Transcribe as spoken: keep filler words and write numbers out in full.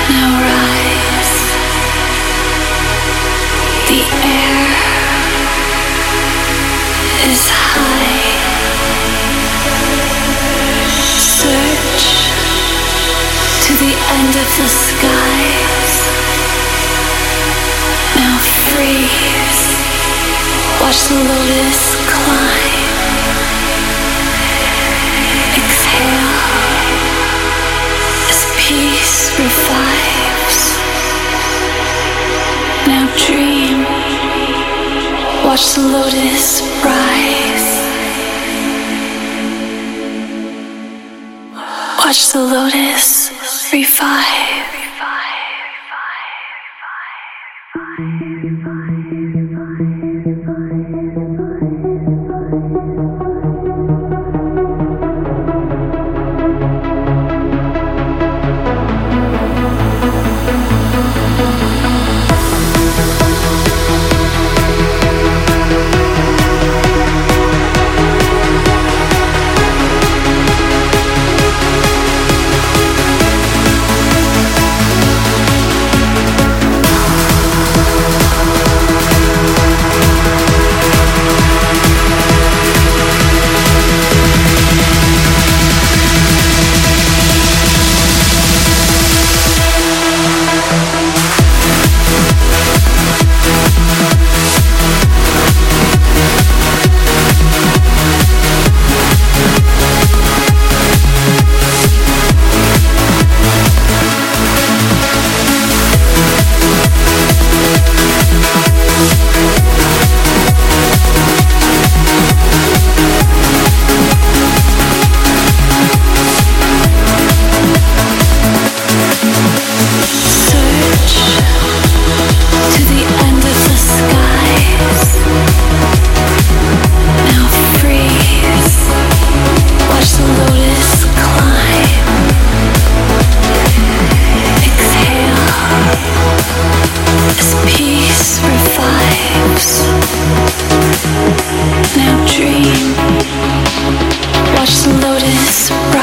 Now rise. The air is high. Search to the end of the skies. Now freeze. Watch the lotus climb. Exhale as peace revives. Now dream. Watch the lotus rise. Watch the lotus revive. Now dream. Watch the lotus